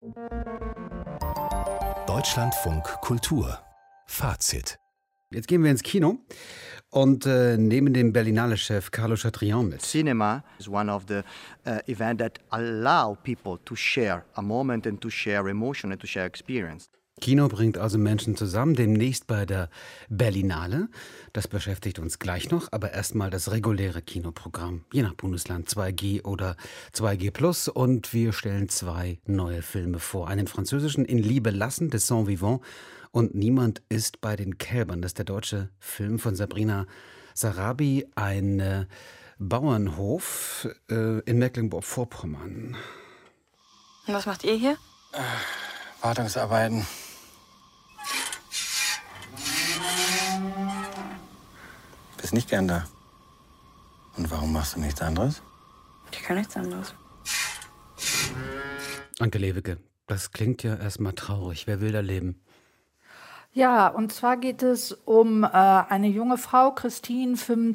Deutschlandfunk Kultur Fazit. Jetzt gehen wir ins Kino und nehmen den Berlinale-Chef Carlo Chatrian mit. Cinema is one of the events that allow people to share a moment and to share emotion and to share experience. Kino bringt also Menschen zusammen, demnächst bei der Berlinale. Das beschäftigt uns gleich noch, aber erstmal das reguläre Kinoprogramm, je nach Bundesland 2G oder 2G+. Und wir stellen 2 neue Filme vor. Einen französischen In Liebe lassen, des Sang Vivant, und Niemand ist bei den Kälbern. Das ist der deutsche Film von Sabrina Sarabi, ein Bauernhof in Mecklenburg-Vorpommern. Und was macht ihr hier? Wartungsarbeiten. Bist nicht gern da. Und warum machst du nichts anderes? Ich kann nichts anderes. Anke Lewicke, das klingt ja erstmal traurig. Wer will da leben? Ja, und zwar geht es um eine junge Frau, Christine,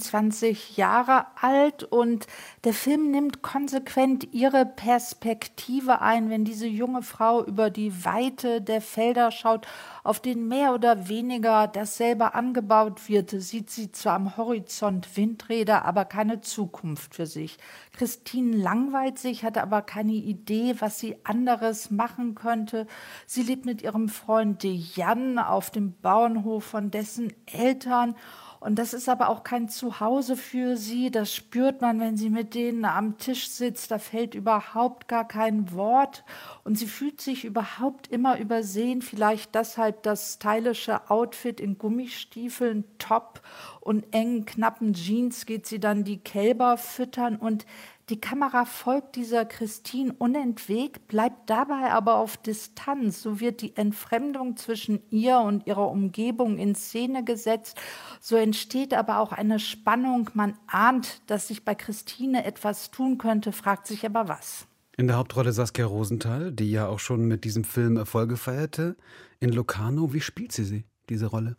25 Jahre alt, und der Film nimmt konsequent ihre Perspektive ein, wenn diese junge Frau über die Weite der Felder schaut, auf denen mehr oder weniger dasselbe angebaut wird, sieht sie zwar am Horizont Windräder, aber keine Zukunft für sich. Christine langweilt sich, hat aber keine Idee, was sie anderes machen könnte. Sie lebt mit ihrem Freund Jan auf dem Bauernhof von dessen Eltern. Und das ist aber auch kein Zuhause für sie. Das spürt man, wenn sie mit denen am Tisch sitzt. Da fällt überhaupt gar kein Wort. Und sie fühlt sich überhaupt immer übersehen. Vielleicht deshalb das stylische Outfit in Gummistiefeln, Top und engen, knappen Jeans geht sie dann die Kälber füttern. Und die Kamera folgt dieser Christine unentwegt, bleibt dabei aber auf Distanz. So wird die Entfremdung zwischen ihr und ihrer Umgebung in Szene gesetzt. So entsteht aber auch eine Spannung. Man ahnt, dass sich bei Christine etwas tun könnte, fragt sich aber was. In der Hauptrolle Saskia Rosenthal, die ja auch schon mit diesem Film Erfolge feierte. In Locarno, wie spielt sie diese Rolle?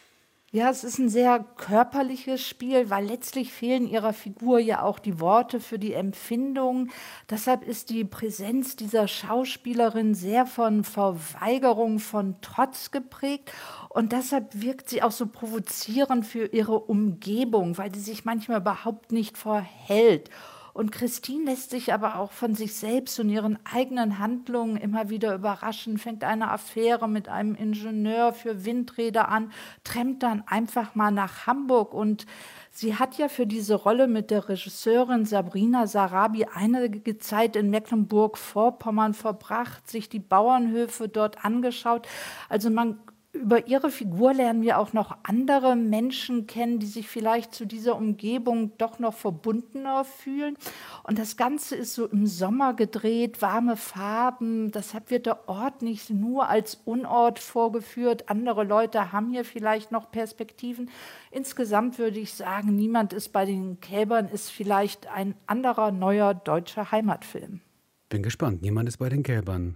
Ja, es ist ein sehr körperliches Spiel, weil letztlich fehlen ihrer Figur ja auch die Worte für die Empfindungen. Deshalb ist die Präsenz dieser Schauspielerin sehr von Verweigerung, von Trotz geprägt. Und deshalb wirkt sie auch so provozierend für ihre Umgebung, weil sie sich manchmal überhaupt nicht verhält. Und Christine lässt sich aber auch von sich selbst und ihren eigenen Handlungen immer wieder überraschen, fängt eine Affäre mit einem Ingenieur für Windräder an, trennt dann einfach mal nach Hamburg. Und sie hat ja für diese Rolle mit der Regisseurin Sabrina Sarabi einige Zeit in Mecklenburg-Vorpommern verbracht, sich die Bauernhöfe dort angeschaut. Also über ihre Figur lernen wir auch noch andere Menschen kennen, die sich vielleicht zu dieser Umgebung doch noch verbundener fühlen. Und das Ganze ist so im Sommer gedreht, warme Farben. Deshalb wird der Ort nicht nur als Unort vorgeführt. Andere Leute haben hier vielleicht noch Perspektiven. Insgesamt würde ich sagen, Niemand ist bei den Kälbern ist vielleicht ein anderer neuer deutscher Heimatfilm. Bin gespannt. Niemand ist bei den Kälbern.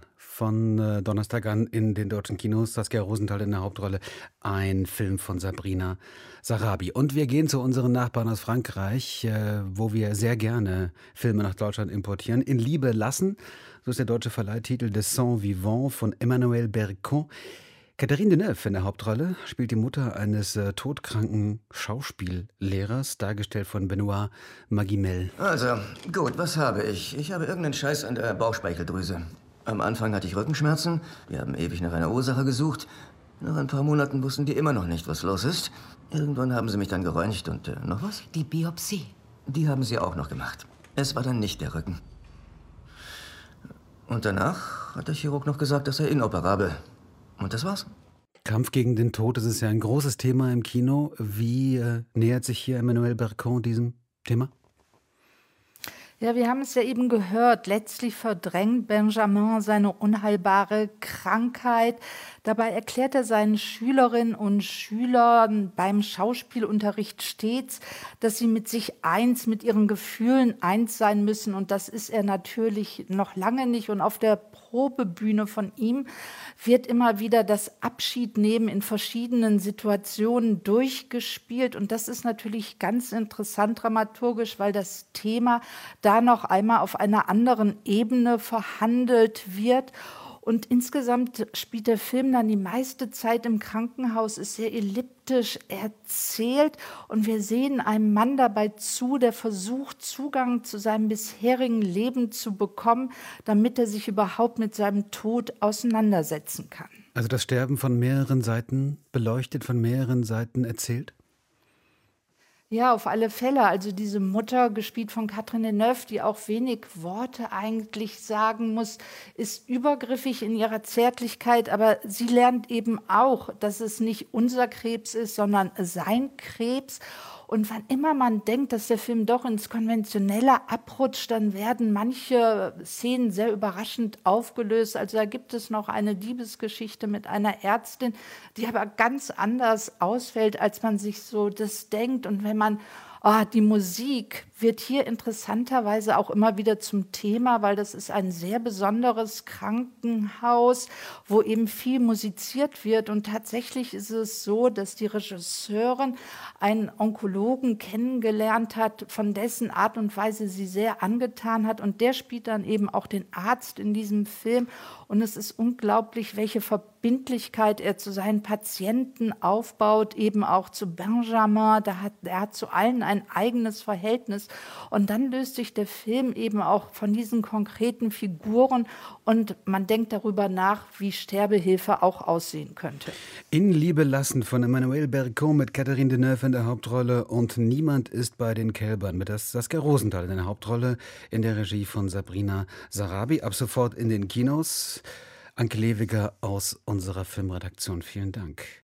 Von Donnerstag an in den deutschen Kinos. Saskia Rosenthal in der Hauptrolle. Ein Film von Sabrina Sarabi. Und wir gehen zu unseren Nachbarn aus Frankreich, wo wir sehr gerne Filme nach Deutschland importieren. In Liebe lassen, so ist der deutsche Verleihtitel, des Sang Vivant von Emmanuel Bercon. Catherine Deneuve in der Hauptrolle spielt die Mutter eines todkranken Schauspiellehrers, dargestellt von Benoît Magimel. Also, gut, was habe ich? Ich habe irgendeinen Scheiß an der Bauchspeicheldrüse. Am Anfang hatte ich Rückenschmerzen. Wir haben ewig nach einer Ursache gesucht. Nach ein paar Monaten wussten die immer noch nicht, was los ist. Irgendwann haben sie mich dann geröntgt und noch was? Die Biopsie. Die haben sie auch noch gemacht. Es war dann nicht der Rücken. Und danach hat der Chirurg noch gesagt, das sei inoperabel. Und das war's. Kampf gegen den Tod, das ist ja ein großes Thema im Kino. Wie nähert sich hier Emmanuel Bercon diesem Thema? Ja, wir haben es ja eben gehört. Letztlich verdrängt Benjamin seine unheilbare Krankheit. Dabei erklärt er seinen Schülerinnen und Schülern beim Schauspielunterricht stets, dass sie mit sich eins, mit ihren Gefühlen eins sein müssen. Und das ist er natürlich noch lange nicht. Und auf der Probebühne von ihm wird immer wieder das Abschiednehmen in verschiedenen Situationen durchgespielt. Und das ist natürlich ganz interessant dramaturgisch, weil das Thema da noch einmal auf einer anderen Ebene verhandelt wird. Und insgesamt spielt der Film dann die meiste Zeit im Krankenhaus, ist sehr elliptisch erzählt. Und wir sehen einem Mann dabei zu, der versucht, Zugang zu seinem bisherigen Leben zu bekommen, damit er sich überhaupt mit seinem Tod auseinandersetzen kann. Also das Sterben von mehreren Seiten beleuchtet, von mehreren Seiten erzählt? Ja, auf alle Fälle. Also diese Mutter, gespielt von Catherine Deneuve, die auch wenig Worte eigentlich sagen muss, ist übergriffig in ihrer Zärtlichkeit, aber sie lernt eben auch, dass es nicht unser Krebs ist, sondern sein Krebs. Und wann immer man denkt, dass der Film doch ins Konventionelle abrutscht, dann werden manche Szenen sehr überraschend aufgelöst. Also da gibt es noch eine Liebesgeschichte mit einer Ärztin, die aber ganz anders ausfällt, als man sich so das denkt. Und wenn man die Musik wird hier interessanterweise auch immer wieder zum Thema, weil das ist ein sehr besonderes Krankenhaus, wo eben viel musiziert wird. Und tatsächlich ist es so, dass die Regisseurin einen Onkologen kennengelernt hat, von dessen Art und Weise sie sehr angetan hat. Und der spielt dann eben auch den Arzt in diesem Film. Und es ist unglaublich, welche Verbindlichkeit er zu seinen Patienten aufbaut, eben auch zu Benjamin. Er hat zu allen ein eigenes Verhältnis. Und dann löst sich der Film eben auch von diesen konkreten Figuren und man denkt darüber nach, wie Sterbehilfe auch aussehen könnte. In Liebe lassen von Emmanuel Bercon mit Catherine Deneuve in der Hauptrolle und Niemand ist bei den Kälbern mit Saskia Rosenthal in der Hauptrolle in der Regie von Sabrina Sarabi. Ab sofort in den Kinos. Anke Lewiger aus unserer Filmredaktion. Vielen Dank.